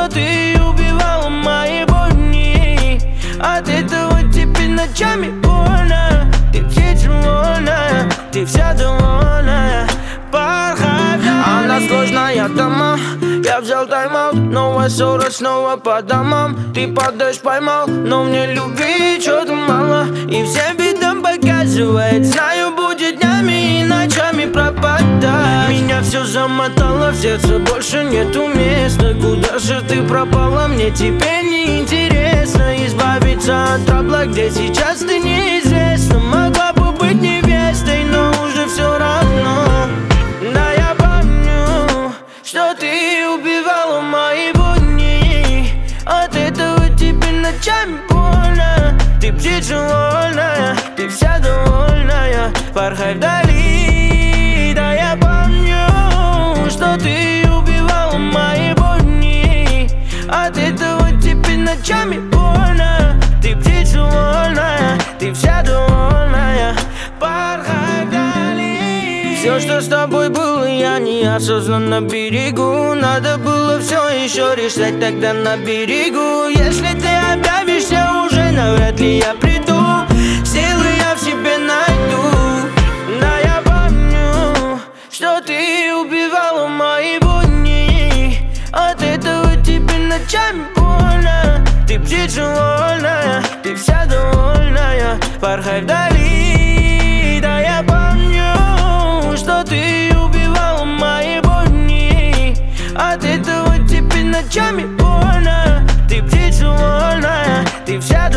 что ты убивала мои будни. От этого теперь ночами больно. Ты птица вольная, ты вся довольная. Порхай вдали. Она сложная дома, я взял тайм-аут. Новая ссора снова по домам. Ты падаешь, поймал, но мне любви что-то мало. И всем видом показывает, знаю, будет днями и ночами пропадать. Меня все замотало, в сердце больше нету места. Куда же ты пропала, мне теперь не интересно. Избавиться от трабла, где сейчас ты неизвестна. Могла бы быть невестой, но уже все равно. Да, я помню, что ты убивала мои будни. От этого теперь ночами больно. Ты птица вольная, ты вся довольная. Порхай вдали. Да, я помню, что ты убивала мои будни. От этого теперь ночами больно. Ты птица вольная, ты вся довольная. Порхай вдали. Все, что с тобой было, я неосознанно берегу. Надо было все еще решать тогда на берегу. Если ты объявишься, уже навряд ли я приду. Силы я в себе найду. Да, я помню, что ты убивала мои будни. От этого теперь ночами больно. Ты птица вольная, ты вся довольная. Порхай вдали. Да, я помню, что ты убивала мои будни. От этого теперь ночами больно. Ты птица вольная, ты вся